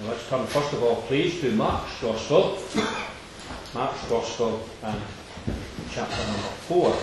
Let's turn first of all, please, to Mark's Gospel. Mark's Gospel and chapter number 4.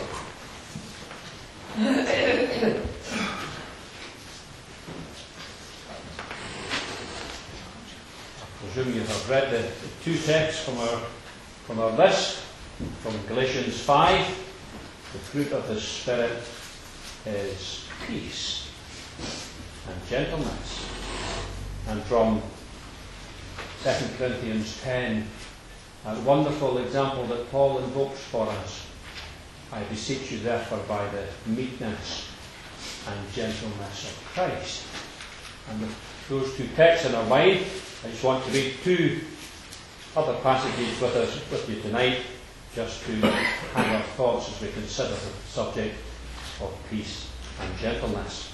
I presume you have read the two texts from our list, from Galatians 5. The fruit of the Spirit is peace and gentleness. And from 2 Corinthians 10, a wonderful example that Paul invokes for us. I beseech you therefore by the meekness and gentleness of Christ. And with those two texts in our mind, I just want to read two other passages with you tonight, just to hang our thoughts as we consider the subject of peace and gentleness.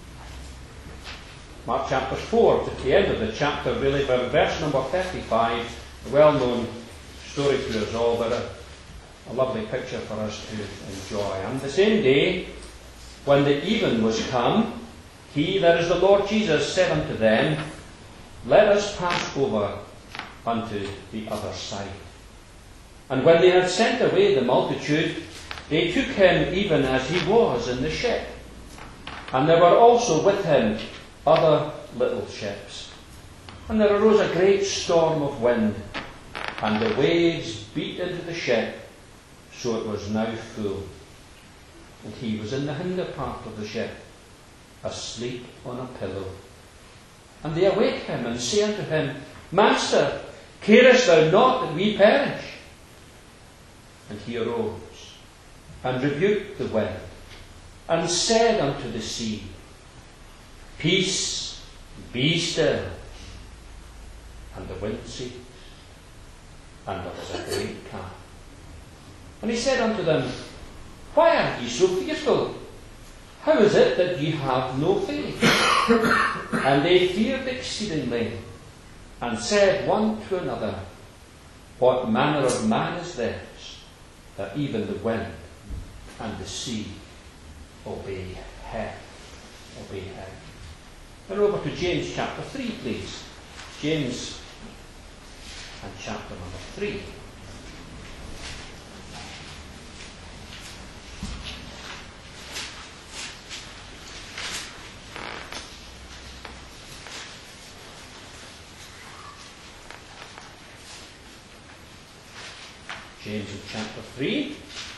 Mark chapter 4, at the end of the chapter, really, from verse number 35, a well-known story to us all, but a lovely picture for us to enjoy. And the same day, when the even was come, he, that is the Lord Jesus, said unto them, Let us pass over unto the other side. And when they had sent away the multitude, they took him even as he was in the ship. And there were also with him other little ships. And there arose a great storm of wind, and the waves beat into the ship, so it was now full. And he was in the hinder part of the ship, asleep on a pillow. And they awake him, and say unto him, Master, carest thou not that we perish? And he arose, and rebuked the wind, and said unto the sea, Peace, be still. And the wind ceased, and there was a great calm. And he said unto them, Why are ye so fearful? How is it that ye have no faith? And they feared exceedingly, and said one to another, What manner of man is this, that even the wind and the sea obey him? And over to James chapter 3, please. James and chapter number 3. James in chapter 3.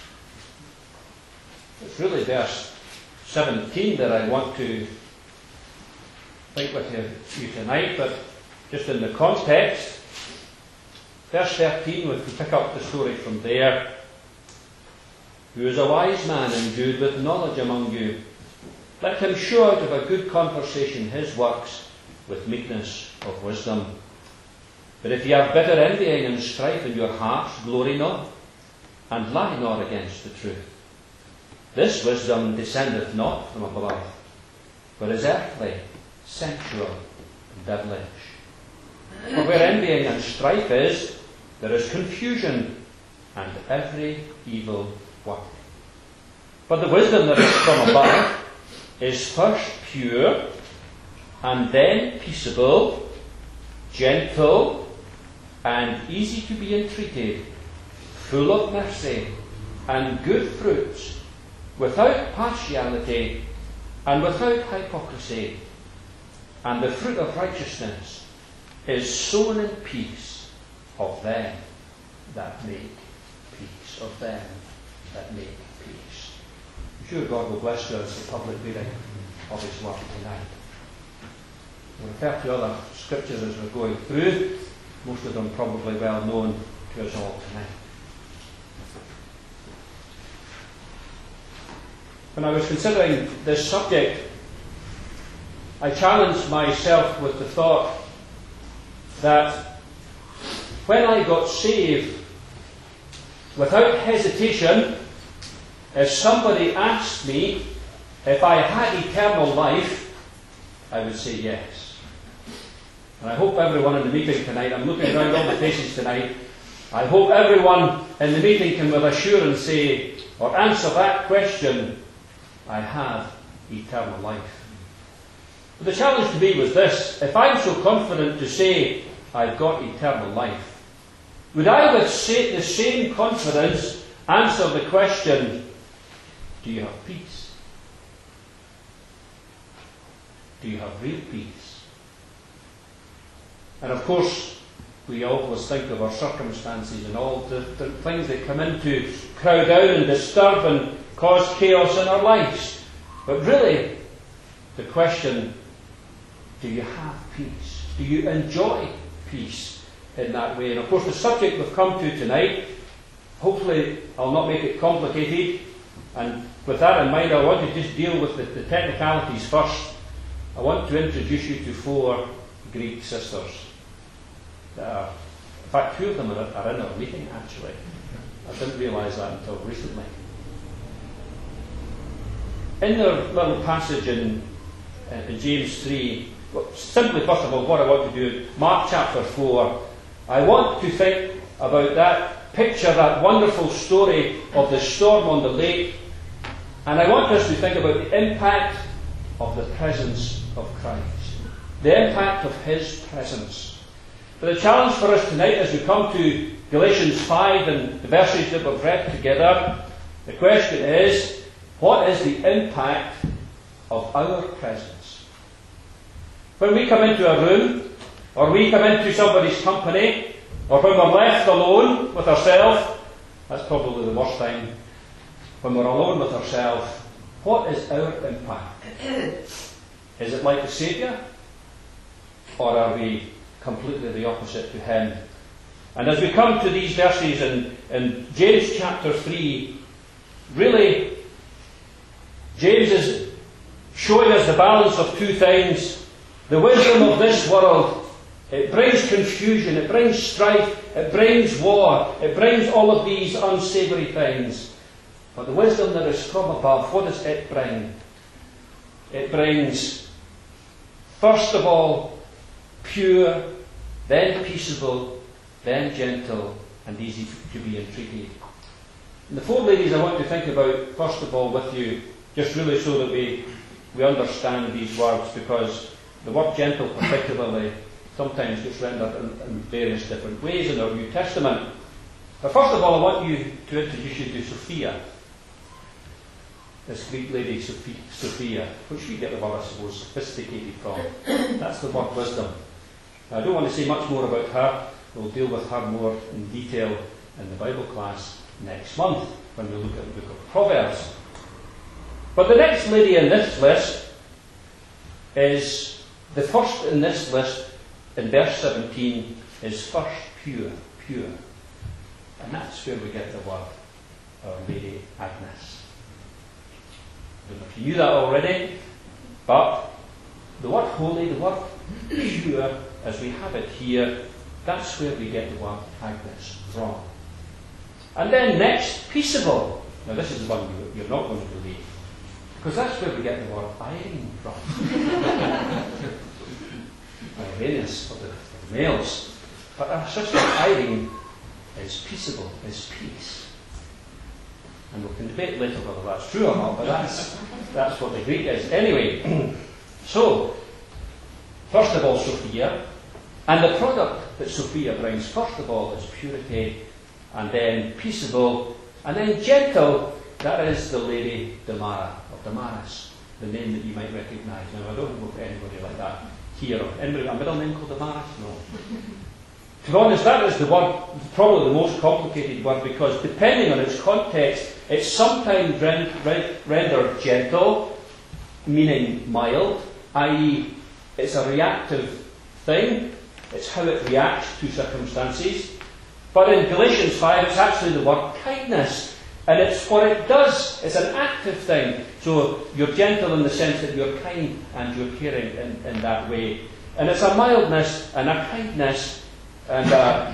It's really verse 17 that I want to think with you tonight, but just in the context. Verse 13, we can pick up the story from there. Who is a wise man endued with knowledge among you? Let him show out of a good conversation his works with meekness of wisdom. But if ye have bitter envying and strife in your hearts, glory not, and lie not against the truth. This wisdom descendeth not from above, but is earthly, sensual, and devilish. For where envying and strife is, there is confusion and every evil work. But the wisdom that is from above is first pure, and then peaceable, gentle, and easy to be entreated, full of mercy and good fruits, without partiality and without hypocrisy. And the fruit of righteousness is sown in peace of them that make peace. Of them that make peace. I'm sure God will bless us the public reading of His Word tonight. We'll refer to other scriptures as we're going through, most of them probably well known to us all tonight. When I was considering this subject, I challenged myself with the thought that when I got saved, without hesitation, if somebody asked me if I had eternal life, I would say yes. And I hope everyone in the meeting tonight, I'm looking around all the faces tonight, I hope everyone in the meeting can with assurance say, or answer that question, I have eternal life. But the challenge to me was this: if I'm so confident to say I've got eternal life, would I with the same confidence answer the question, do you have peace? Do you have real peace? And of course, we always think of our circumstances and all the things that come in to crowd out and disturb and cause chaos in our lives. But really, the question, do you have peace? Do you enjoy peace in that way? And of course, the subject we've come to tonight, hopefully I'll not make it complicated. And with that in mind, I want to just deal with the technicalities first. I want to introduce you to 4 Greek sisters. In fact, 2 of them are in our meeting, actually. I didn't realise that until recently. In their little passage in James 3, simply, first of all, what I want to do, Mark chapter 4, I want to think about that picture, that wonderful story of the storm on the lake, and I want us to think about the impact of the presence of Christ, the impact of His presence. But the challenge for us tonight, as we come to Galatians 5 and the verses that we've read together, the question is, what is the impact of our presence? When we come into a room, or we come into somebody's company, or when we're left alone with ourselves, that's probably the worst time. When we're alone with ourselves, what is our impact? Is it like the Saviour? Or are we completely the opposite to Him? And as we come to these verses in James chapter 3, really, James is showing us the balance of 2 things. The wisdom of this world, it brings confusion, it brings strife, it brings war, it brings all of these unsavoury things. But the wisdom that is from above, what does it bring? It brings, first of all, pure, then peaceable, then gentle, and easy to be entreated. And the 4 ladies I want to think about, first of all, with you, just really so that we understand these words, because the word gentle particularly sometimes gets rendered in various different ways in our New Testament. But first of all, I want you to introduce you to Sophia. This Greek lady, Sophia, which we get the word, I suppose, sophisticated from. That's the word wisdom. Now, I don't want to say much more about her. We'll deal with her more in detail in the Bible class next month when we look at the book of Proverbs. But the next lady in this list is the first in this list in verse 17 is first pure. And that's where we get the word Our Lady Agnes. I don't know if you knew that already, but the word holy, the word pure, as we have it here, that's where we get the word Agnes from. And then next, peaceable. Now this is the one you're not going to believe, because that's where we get the word Irene from. Irenaeus for the males. But our sister Irene is peaceable, is peace. And we can debate later whether that's true or not, but that's what the Greek is. Anyway, so, first of all, Sophia, and the product that Sophia brings, first of all, is purity, and then peaceable, and then gentle. That is the Lady Damara, of Damaris, the name that you might recognise. Now, I don't know of anybody like that here. Anybody got a middle name called Damaris? No. To be honest, that is the word, probably the most complicated word, because depending on its context, it's sometimes rendered gentle, meaning mild, i.e. it's a reactive thing, it's how it reacts to circumstances. But in Galatians 5, it's actually the word kindness, and it's what it does, it's an active thing. So you're gentle in the sense that you're kind and you're caring in that way. And it's a mildness and a kindness and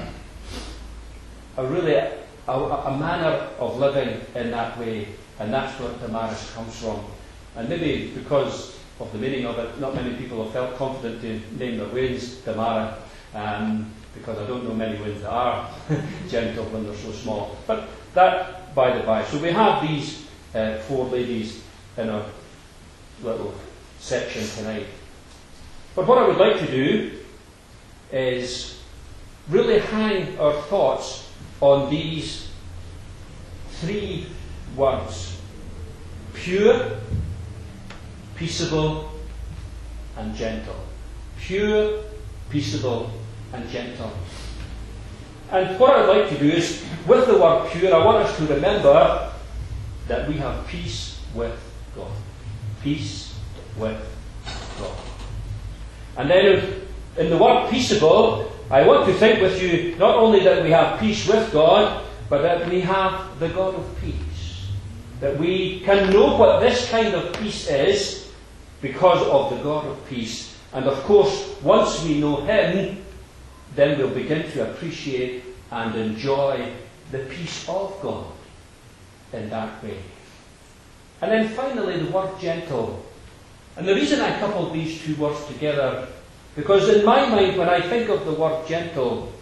a manner of living in that way, and that's where Damaris comes from. And maybe because of the meaning of it, not many people have felt confident to name their wains Damara, because I don't know many wains that are gentle when they're so small. But that by the by. So we have these 4 ladies in our little section tonight. But what I would like to do is really hang our thoughts on these three words: pure, peaceable, and gentle. Pure, peaceable, and gentle. And what I'd like to do is, with the word pure, I want us to remember that we have peace with God. Peace with God. And then in the word peaceable, I want to think with you not only that we have peace with God, but that we have the God of peace. That we can know what this kind of peace is because of the God of peace. And of course, once we know Him, then we'll begin to appreciate and enjoy the peace of God in that way. And then finally, the word gentle. And the reason I coupled these two words together, because in my mind, when I think of the word gentle,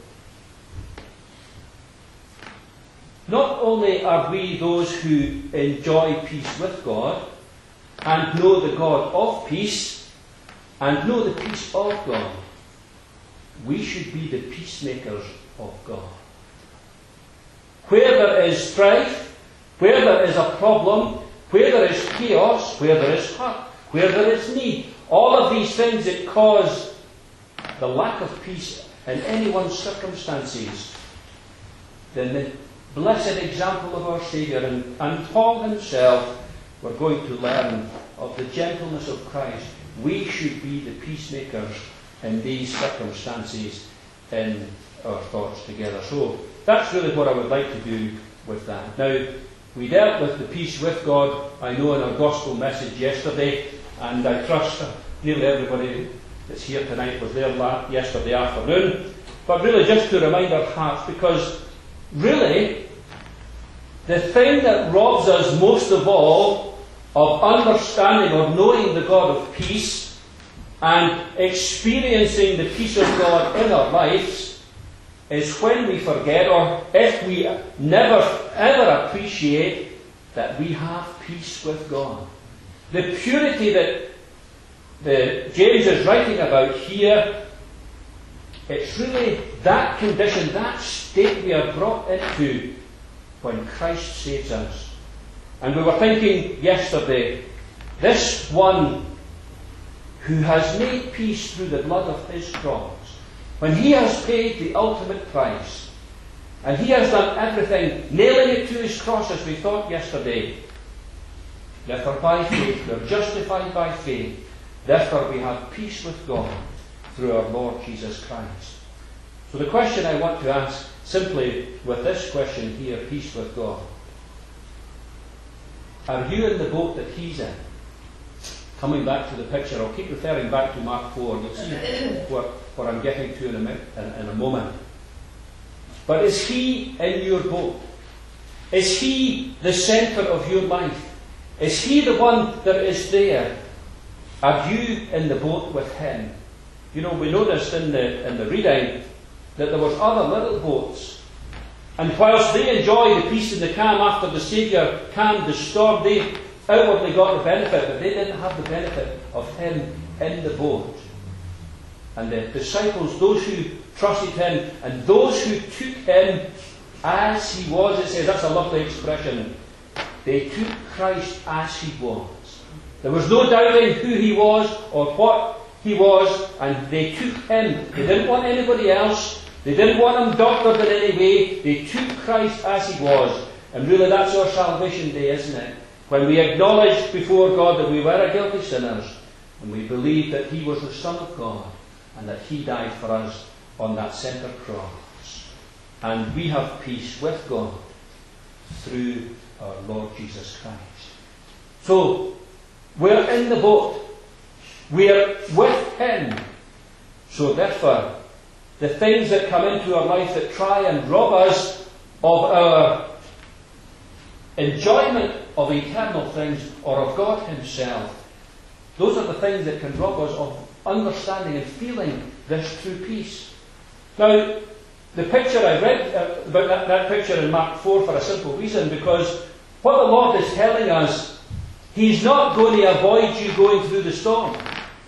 not only are we those who enjoy peace with God, and know the God of peace, and know the peace of God, we should be the peacemakers of God. Where there is strife, where there is a problem, where there is chaos, where there is hurt, where there is need, all of these things that cause the lack of peace in anyone's circumstances, then the blessed example of our Saviour and Paul himself were going to learn of the gentleness of Christ. We should be the peacemakers in these circumstances in our thoughts together. So that's really what I would like to do with that. Now, we dealt with the peace with God, I know, in our gospel message yesterday, and I trust nearly everybody that's here tonight was there yesterday afternoon. But really just to remind our hearts, because really the thing that robs us most of all of understanding or knowing the God of peace and experiencing the peace of God in our lives is when we forget, or if we never ever appreciate that we have peace with God. The purity that James is writing about here, it's really that condition, that state we are brought into when Christ saves us. And we were thinking yesterday, this one who has made peace through the blood of his cross, when he has paid the ultimate price, and he has done everything, nailing it to his cross as we thought yesterday, therefore by faith, we are justified by faith, therefore we have peace with God through our Lord Jesus Christ. So the question I want to ask, simply with this question here, peace with God. Are you in the boat that he's in? Coming back to the picture, I'll keep referring back to Mark 4, you'll see what I'm getting to in a moment. But is he in your boat? Is he the centre of your life? Is he the one that is there? Are you in the boat with him? You know, we noticed in the reading that there was other little boats. And whilst they enjoyed the peace and the calm after the Saviour calmed the storm, they outwardly got the benefit, but they didn't have the benefit of him in the boat. And the disciples, those who trusted him, and those who took him as he was, it says, that's a lovely expression, they took Christ as he was. There was no doubting who he was or what he was, and they took him. They didn't want anybody else. They didn't want him doctored in any way. They took Christ as he was. And really that's our salvation day, isn't it? When we acknowledge before God that we were guilty sinners, and we believe that he was the Son of God, and that he died for us on that centre cross. And we have peace with God through our Lord Jesus Christ. So, we're in the boat. We're with him. So therefore, the things that come into our life that try and rob us of our enjoyment of eternal things or of God himself, those are the things that can rob us of understanding and feeling this true peace. Now, the picture I read about that picture in Mark 4 for a simple reason, because what the Lord is telling us, he's not going to avoid you going through the storm.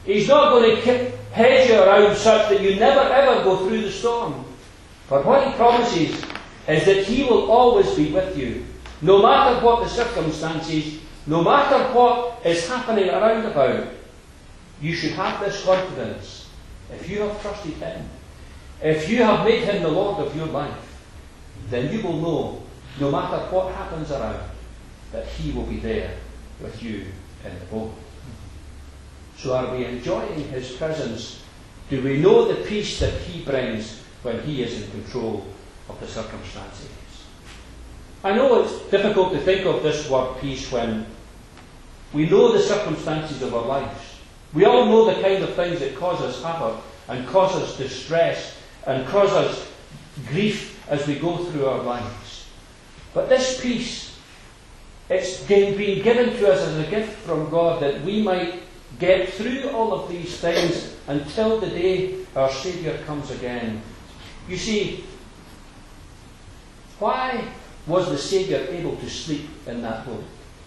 He's not going to hedge you around such that you never ever go through the storm. But what He promises is that He will always be with you. No matter what the circumstances, no matter what is happening around about, you should have this confidence. If you have trusted Him, if you have made Him the Lord of your life, then you will know, no matter what happens around, that He will be there with you in the boat. So are we enjoying His presence? Do we know the peace that He brings when He is in control of the circumstances? I know it's difficult to think of this word peace when we know the circumstances of our lives. We all know the kind of things that cause us havoc and cause us distress and cause us grief as we go through our lives. But this peace, it's been given to us as a gift from God that we might get through all of these things until the day our Saviour comes again. You see, why was the Saviour able to sleep in that boat?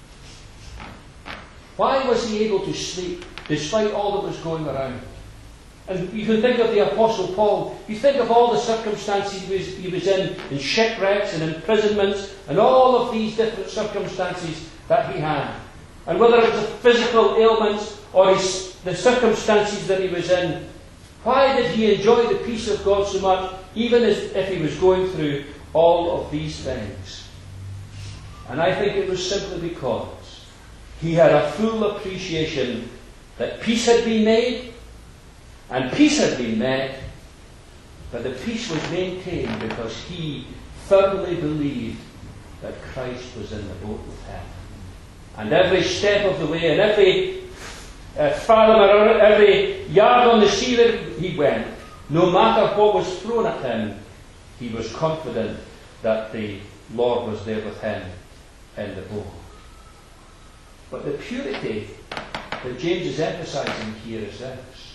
Why was He able to sleep despite all that was going around? And you can think of the Apostle Paul. You think of all the circumstances he was in shipwrecks and imprisonments and all of these different circumstances that he had. And whether it was a physical ailments or the circumstances that he was in, why did he enjoy the peace of God so much, even if he was going through all of these things? And I think it was simply because he had a full appreciation that peace had been made and peace had been met, but the peace was maintained because he firmly believed that Christ was in the boat with him. And every step of the way, and every fathom or every yard on the sea that he went, no matter what was thrown at him, he was confident that the Lord was there with him in the boat. But the purity that James is emphasizing here is this.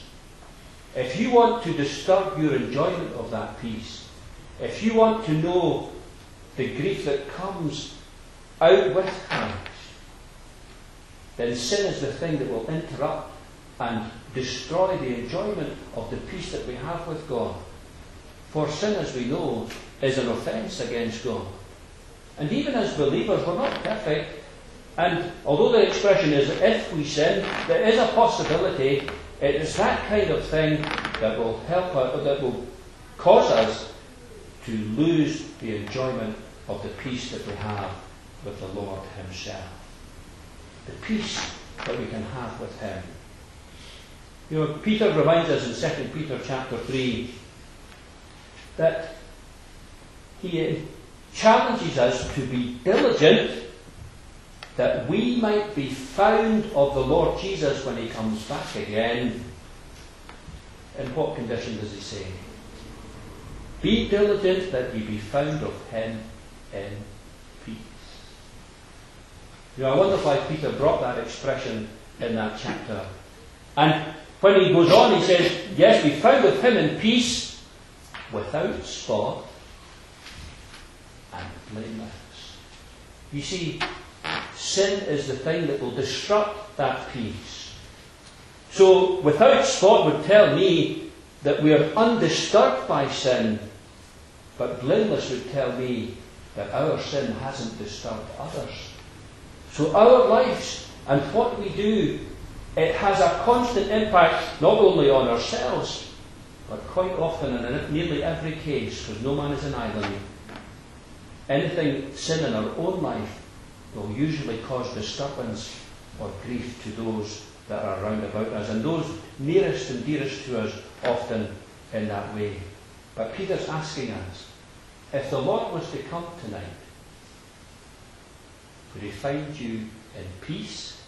If you want to disturb your enjoyment of that peace, if you want to know the grief that comes out with Christ, then sin is the thing that will interrupt and destroy the enjoyment of the peace that we have with God. For sin, as we know, is an offence against God. And even as believers, we're not perfect. And although the expression is if we sin, there is a possibility. It is that kind of thing that will help us, that will cause us to lose the enjoyment of the peace that we have with the Lord Himself. The peace that we can have with Him. You know, Peter reminds us in 2 Peter chapter 3 that he challenges us to be diligent that we might be found of the Lord Jesus when He comes back again. In what condition does he say? Be diligent that ye be found of Him in peace. You know, I wonder why Peter brought that expression in that chapter. And when he goes on, he says, yes, be found of Him in peace, without spot and blameless. You see, sin is the thing that will disrupt that peace. So, without spot would tell me that we are undisturbed by sin, but blameless would tell me that our sin hasn't disturbed others. So our lives and what we do, it has a constant impact not only on ourselves, but quite often and in nearly every case, because no man is an island, anything sin in our own life will usually cause disturbance or grief to those that are round about us, and those nearest and dearest to us often in that way. But Peter's asking us, if the Lord was to come tonight, would He find you in peace?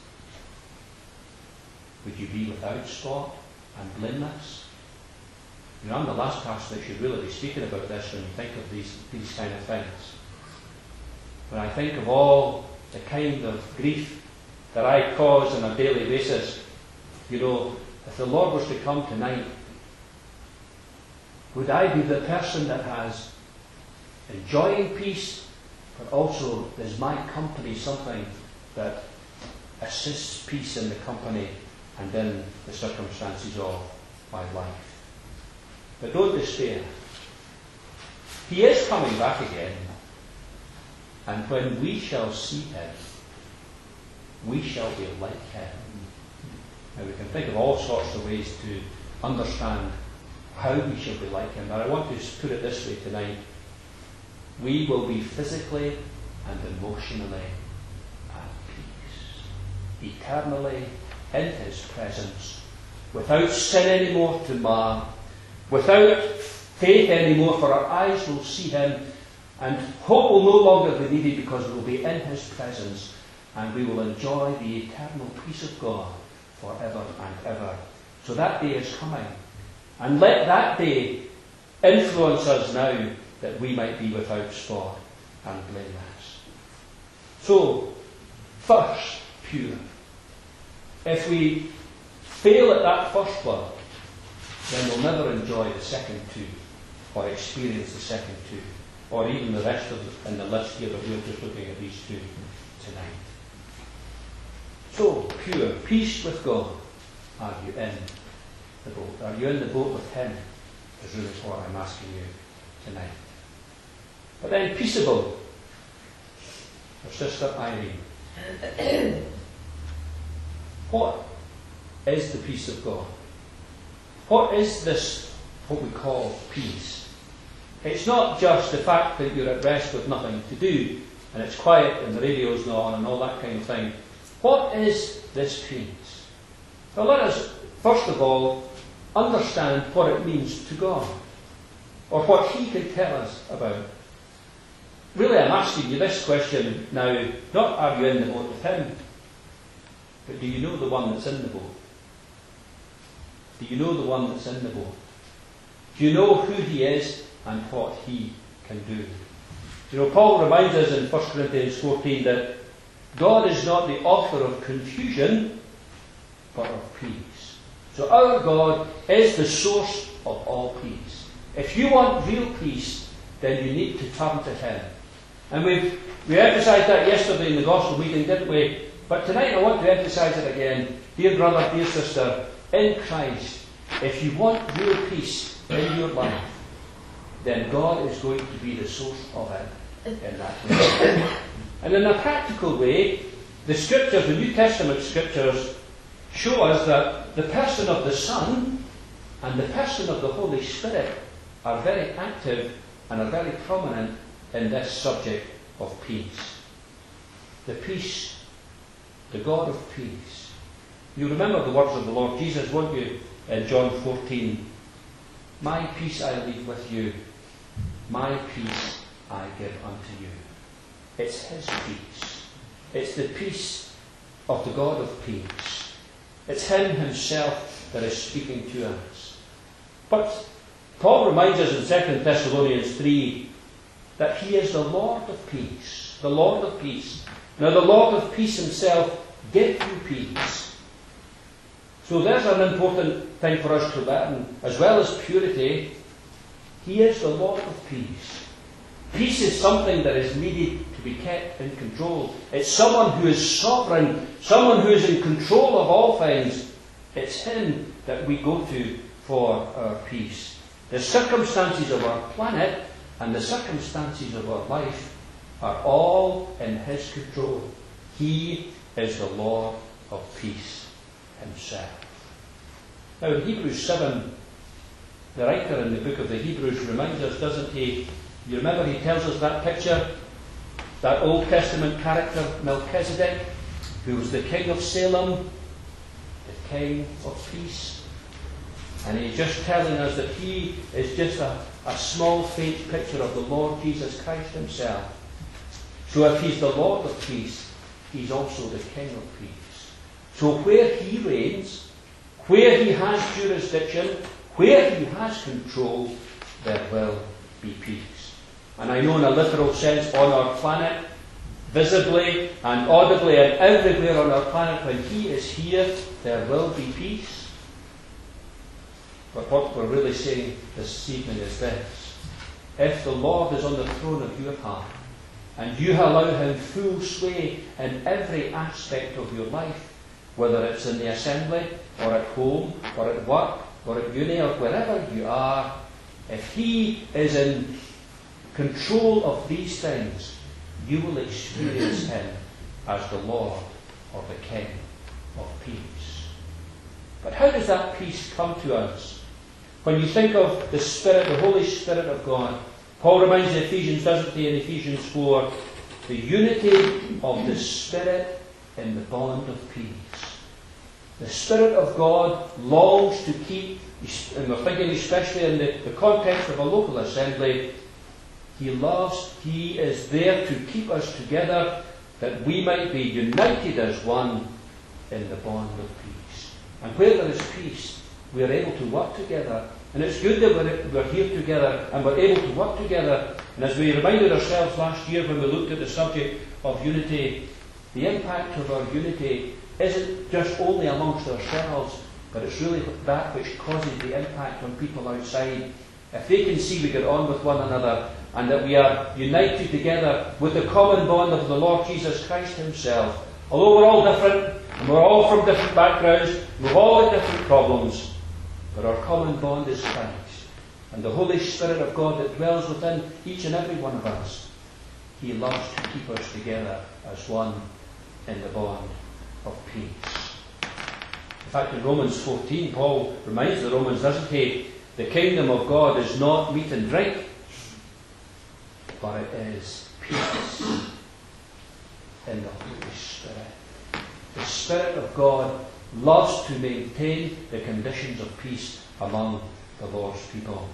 Would you be without spot and blameless? You know, I'm the last pastor that should really be speaking about this when you think of these kind of things. When I think of all the kind of grief that I cause on a daily basis, you know, if the Lord was to come tonight, would I be the person that has enjoying peace, but also is my company something that assists peace in the company and in the circumstances of my life. But don't despair. He is coming back again, and when we shall see him, we shall be like him. Now we can think of all sorts of ways to understand how we shall be like him, but I want to put it this way tonight. We will be physically and emotionally at peace, eternally in his presence, without sin anymore to mar, without faith anymore, for our eyes will see him, and hope will no longer be needed because we will be in his presence, and we will enjoy the eternal peace of God forever and ever. So that day is coming, and let that day influence us now, that we might be without spot and blameless. So, first, pure. If we fail at that first one, then we'll never enjoy the second two, or experience the second two, or even the rest of in the list here, but we're just looking at these two tonight. So, pure, peace with God. Are you in the boat? Are you in the boat with him? Is really what I'm asking you tonight. But then peaceable. Our sister Irene. What is the peace of God? What is this, what we call peace? It's not just the fact that you're at rest with nothing to do, and it's quiet and the radio's not on and all that kind of thing. What is this peace? Well, let us, first of all, understand what it means to God, or what he can tell us about it. Really, I'm asking you this question now, not are you in the boat with him, but do you know the one that's in the boat? Do you know the one that's in the boat? Do you know who he is and what he can do? You know, Paul reminds us in 1 Corinthians 14 that God is not the author of confusion, but of peace. So our God is the source of all peace. If you want real peace, then you need to turn to him. And we emphasised that yesterday in the gospel meeting, didn't we? But tonight I want to emphasise it again. Dear brother, dear sister, in Christ, if you want real peace in your life, then God is going to be the source of it in that way. And in a practical way, the scriptures, the New Testament scriptures, show us that the person of the Son and the person of the Holy Spirit are very active and are very prominent in this subject of peace. The peace, the God of peace. You remember the words of the Lord Jesus, won't you, in John 14? My peace I leave with you, my peace I give unto you. It's his peace. It's the peace of the God of peace. It's him himself that is speaking to us. But Paul reminds us in 2 Thessalonians 3 that he is the Lord of peace. The Lord of peace. Now the Lord of peace himself give you peace. So there's an important thing for us to learn. As well as purity, he is the Lord of peace. Peace is something that is needed to be kept in control. It's someone who is sovereign, someone who is in control of all things. It's him that we go to for our peace. The circumstances of our planet and the circumstances of our life are all in his control. He is the Lord of peace himself. Now in Hebrews 7, the writer in the book of the Hebrews reminds us, doesn't he? You remember he tells us that picture, that Old Testament character, Melchizedek, who was the king of Salem, the king of peace. And he's just telling us that he is just a small, faint picture of the Lord Jesus Christ himself. So if he's the Lord of peace, he's also the king of peace. So where he reigns, where he has jurisdiction, where he has control, there will be peace. And I know in a literal sense on our planet, visibly and audibly and everywhere on our planet, when he is here, there will be peace. But what we're really saying this evening is this. If the Lord is on the throne of your heart, and you allow him full sway in every aspect of your life, whether it's in the assembly, or at home, or at work, or at uni, or wherever you are, if He is in control of these things, you will experience Him as the Lord or the King of peace. But how does that peace come to us? When you think of the Spirit, the Holy Spirit of God, Paul reminds the Ephesians, doesn't he, in Ephesians 4, the unity of the Spirit in the bond of peace. The Spirit of God longs to keep, and we're thinking especially in the context of a local assembly, He is there to keep us together, that we might be united as one in the bond of peace. And where there is peace, we are able to work together. And it's good that we're here together and we're able to work together. And as we reminded ourselves last year when we looked at the subject of unity, the impact of our unity isn't just only amongst ourselves, but it's really that which causes the impact on people outside. If they can see we get on with one another and that we are united together with the common bond of the Lord Jesus Christ Himself, although we're all different, and we're all from different backgrounds, we've all got different problems, but our common bond is Christ. And the Holy Spirit of God that dwells within each and every one of us, He loves to keep us together as one in the bond of peace. In fact, in Romans 14, Paul reminds the Romans, doesn't he? The kingdom of God is not meat and drink, but it is peace in the Holy Spirit. The Spirit of God loves to maintain the conditions of peace among the Lord's people.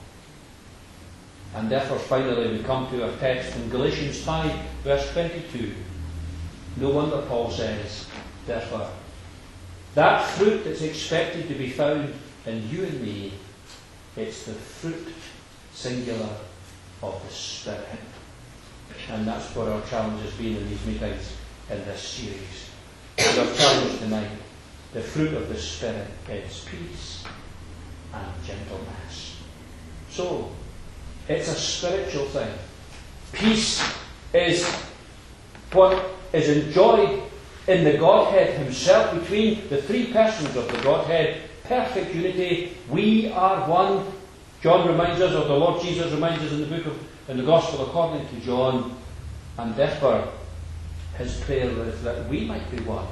And therefore, finally, we come to our text in Galatians 5, verse 22. No wonder Paul says, therefore, that fruit that's expected to be found in you and me, it's the fruit, singular, of the Spirit. And that's what our challenge has been in these meetings in this series. And our challenge tonight, the fruit of the Spirit is peace and gentleness. So, it's a spiritual thing. Peace is what is enjoyed in the Godhead Himself, between the three persons of the Godhead. Perfect unity. We are one. John reminds us, or the Lord Jesus reminds us in the Gospel according to John, and therefore His prayer is that we might be one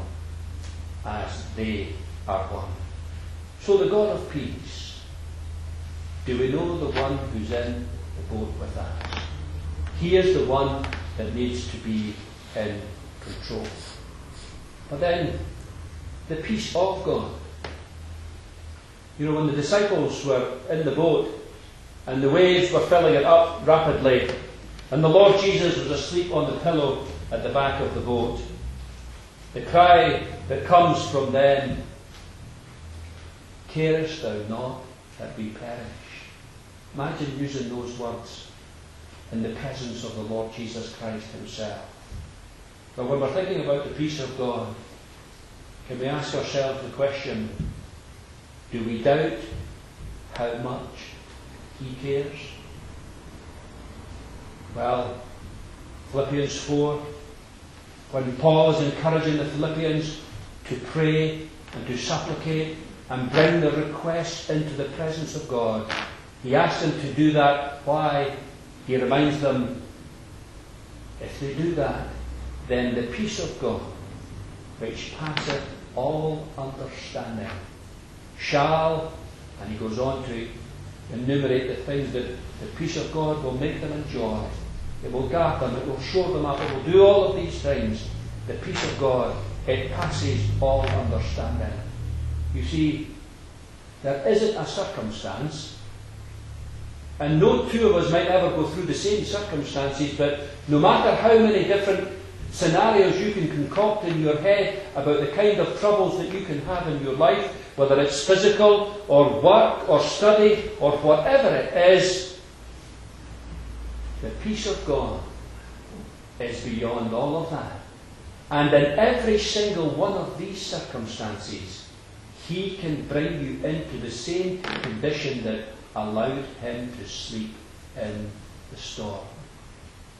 as they are one. So the God of peace, do we know the one who's in the boat with us? He is the one that needs to be in control. But then, the peace of God. You know, when the disciples were in the boat and the waves were filling it up rapidly, and the Lord Jesus was asleep on the pillow at the back of the boat, the cry that comes from them, carest thou not that we perish? Imagine using those words in the presence of the Lord Jesus Christ Himself. But when we're thinking about the peace of God, can we ask ourselves the question, do we doubt how much He cares? Well, Philippians 4, when Paul is encouraging the Philippians to pray and to supplicate and bring their requests into the presence of God, he asks them to do that. Why? He reminds them, if they do that, then the peace of God, which passeth all understanding, shall, and he goes on to enumerate the things that the peace of God will make them enjoy. It will guard them, it will show them up, it will do all of these things. The peace of God, it passes all understanding. You see, there isn't a circumstance, and no two of us might ever go through the same circumstances, but no matter how many different scenarios you can concoct in your head about the kind of troubles that you can have in your life, whether it's physical or work or study or whatever it is, the peace of God is beyond all of that. And in every single one of these circumstances, He can bring you into the same condition that allowed Him to sleep in the storm.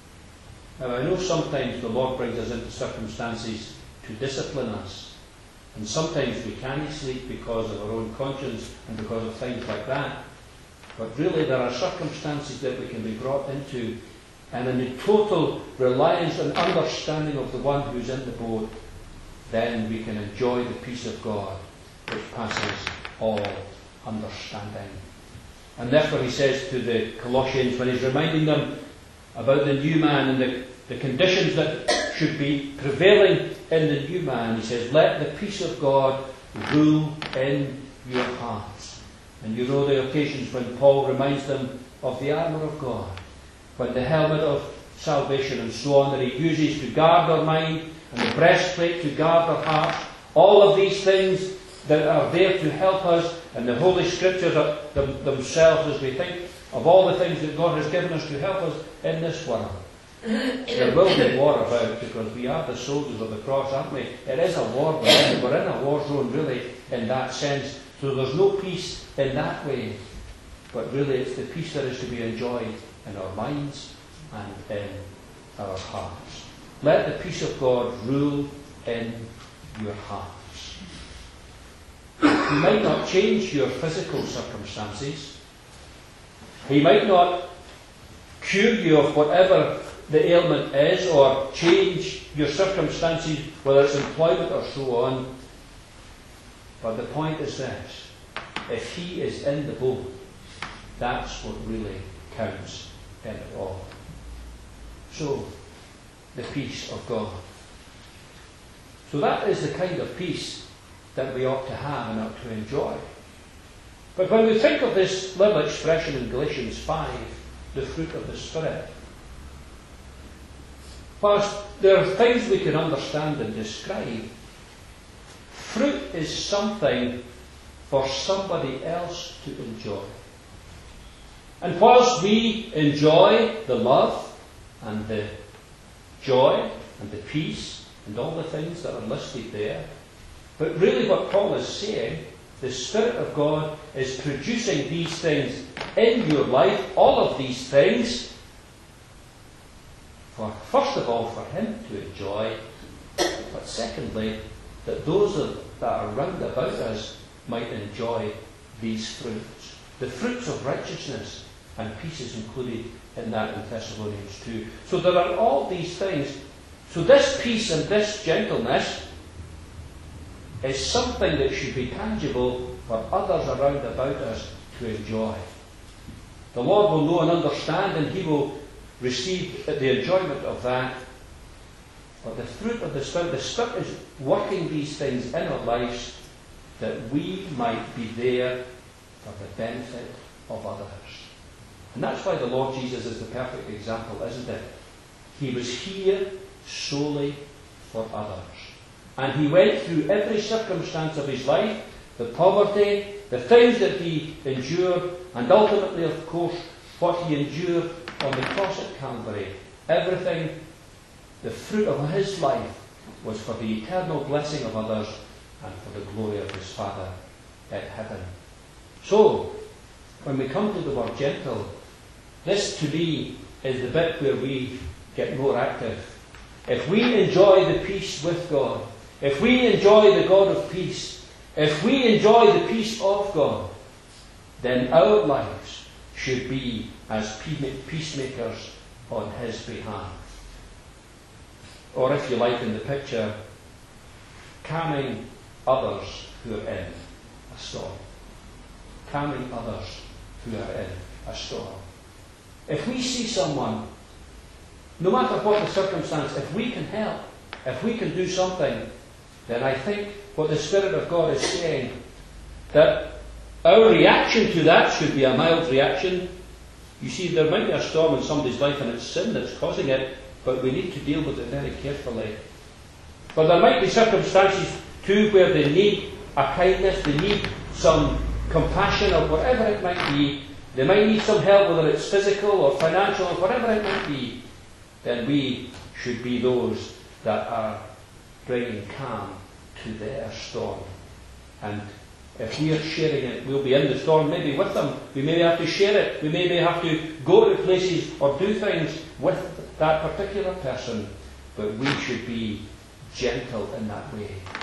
Now, I know sometimes the Lord brings us into circumstances to discipline us. And sometimes we can't sleep because of our own conscience and because of things like that. But really there are circumstances that we can be brought into, and in the total reliance and understanding of the one who's in the boat, then we can enjoy the peace of God which passes all understanding. And therefore he says to the Colossians, when he's reminding them about the new man and the conditions that should be prevailing in the new man, he says, let the peace of God rule in your hearts. And you know the occasions when Paul reminds them of the armour of God, when the helmet of salvation and so on that he uses to guard our mind, and the breastplate to guard our hearts, all of these things that are there to help us, and the Holy Scriptures themselves, as we think of all the things that God has given us to help us in this world. There will be war about, because we are the soldiers of the cross, aren't we? It is a war. We're in a war zone, really, in that sense. So there's no peace in that way. But really it's the peace that is to be enjoyed in our minds and in our hearts. Let the peace of God rule in your hearts. He might not change your physical circumstances. He might not cure you of whatever the ailment is, or change your circumstances, whether it's employment or so on. But the point is this: if he is in the boat, that's what really counts in it all. So, the peace of God. So that is the kind of peace that we ought to have and ought to enjoy. But when we think of this little expression in Galatians 5, the fruit of the Spirit, whilst there are things we can understand and describe, fruit is something for somebody else to enjoy. And whilst we enjoy the love and the joy and the peace and all the things that are listed there, but really what Paul is saying, the Spirit of God is producing these things in your life, all of these things, for first of all for him to enjoy, but secondly that those that are round about us might enjoy these fruits. The fruits of righteousness and peace is included in that in Thessalonians 2. So there are all these things. So this peace and this gentleness is something that should be tangible for others around about us to enjoy. The Lord will know and understand, and he will receive the enjoyment of that. But the fruit of the Spirit is working these things in our lives that we might be there for the benefit of others. And that's why the Lord Jesus is the perfect example, isn't it? He was here solely for others. And he went through every circumstance of his life, the poverty, the things that he endured, and ultimately, of course, what he endured on the cross at Calvary. Everything, the fruit of his life, was for the eternal blessing of others and for the glory of his Father in heaven. So, when we come to the word gentle, this to me is the bit where we get more active. If we enjoy the peace with God, if we enjoy the God of peace, if we enjoy the peace of God, then our lives should be as peacemakers on his behalf. Or if you like in the picture, calming others who are in a storm. Calming others who are in a storm. If we see someone, no matter what the circumstance, if we can help, if we can do something, then I think what the Spirit of God is saying, that our reaction to that should be a mild reaction. You see, there might be a storm in somebody's life and it's sin that's causing it, but we need to deal with it very carefully. But there might be circumstances too where they need a kindness, they need some compassion or whatever it might be. They might need some help, whether it's physical or financial or whatever it might be. Then we should be those that are bringing calm to their storm. And if we are sharing it, we'll be in the storm maybe with them. We may have to share it. We may have to go to places or do things with that particular person. But we should be gentle in that way.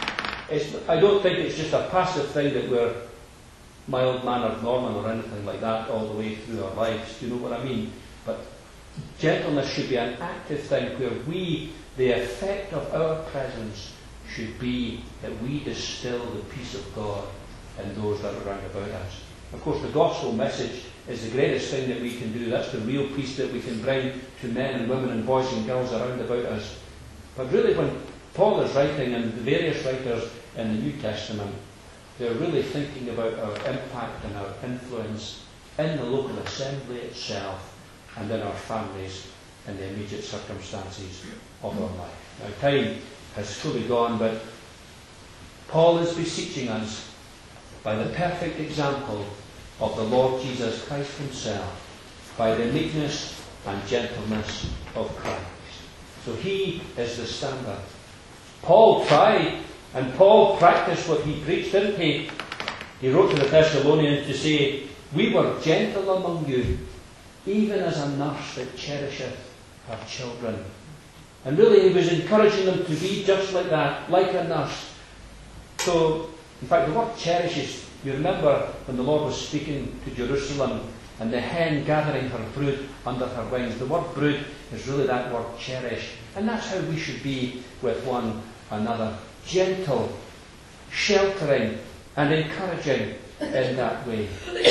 I don't think it's just a passive thing that we're mild-mannered Norman or anything like that all the way through our lives. Do you know what I mean? But gentleness should be an active thing where the effect of our presence should be that we distill the peace of God in those that are around about us. Of course, the gospel message is the greatest thing that we can do. That's the real peace that we can bring to men and women and boys and girls around about us. But really, when Paul is writing, and the various writers in the New Testament, they're really thinking about our impact and our influence in the local assembly itself and in our families and the immediate circumstances of our life. Now, time has fully gone, but Paul is beseeching us by the perfect example of the Lord Jesus Christ himself, by the meekness and gentleness of Christ. So he is the standard. Paul tried, and Paul practiced what he preached, didn't he? He wrote to the Thessalonians to say, "We were gentle among you, even as a nurse that cherisheth her children." And really he was encouraging them to be just like that, like a nurse. So, in fact, the word cherishes, you remember when the Lord was speaking to Jerusalem and the hen gathering her brood under her wings. The word brood is really that word cherish. And that's how we should be with one another. Gentle, sheltering and encouraging in that way.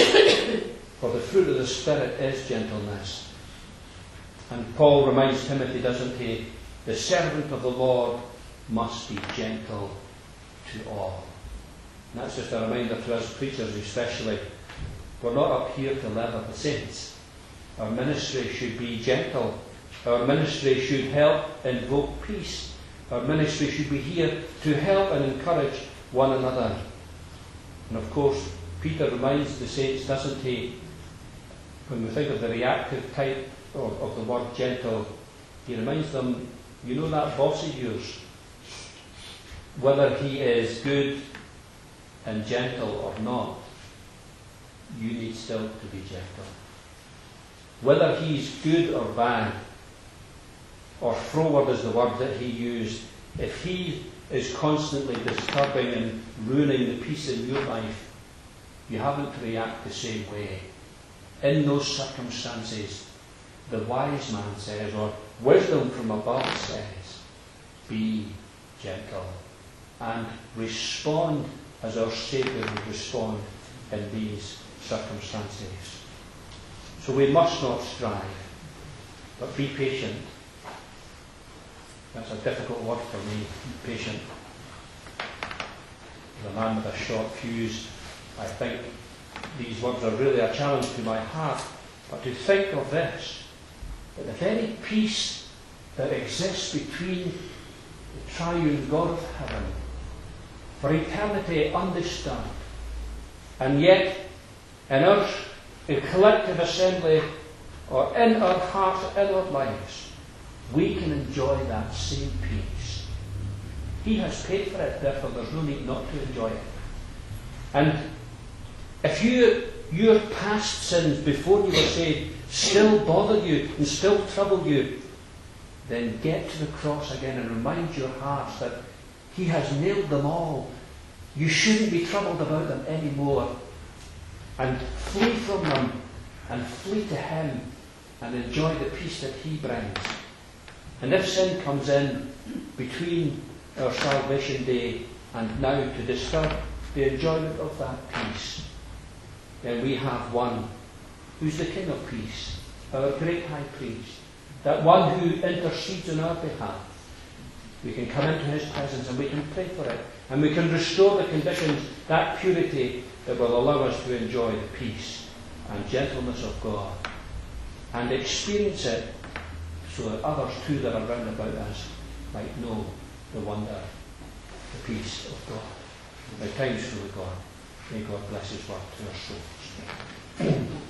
For the fruit of the Spirit is gentleness. And Paul reminds Timothy, doesn't he? The servant of the Lord must be gentle to all. And that's just a reminder to us preachers especially. We're not up here to leather the saints. Our ministry should be gentle. Our ministry should help invoke peace. Our ministry should be here to help and encourage one another. And of course, Peter reminds the saints, doesn't he, when we think of the reactive type of the word gentle, he reminds them, you know that boss of yours, whether he is good and gentle or not, you need still to be gentle. Whether he's good or bad, or froward is the word that he used, if he is constantly disturbing and ruining the peace in your life, you haven't to react the same way. In those circumstances, the wise man says, or wisdom from above says, be gentle and respond as our Saviour would respond in these circumstances. So we must not strive, but be patient. That's a difficult word for me, patient. As a man with a short fuse, I think these words are really a challenge to my heart. But to think of this, that the very peace that exists between the triune God of heaven, for eternity undisturbed, and yet in our collective assembly, or in our hearts, in our lives, we can enjoy that same peace. He has paid for it, therefore there's no need not to enjoy it. And if your past sins before you were saved still bother you and still trouble you, then get to the cross again and remind your hearts that He has nailed them all. You shouldn't be troubled about them anymore. And flee from them and flee to Him and enjoy the peace that He brings. And if sin comes in between our salvation day and now to disturb the enjoyment of that peace, then we have one who's the King of Peace, our great High Priest, that one who intercedes on our behalf. We can come into His presence and we can pray for it, and we can restore the conditions, that purity that will allow us to enjoy the peace and gentleness of God and experience it, so that others too that are round about us might know the wonder, the peace of God. My time's fully gone. May God bless His word to our souls.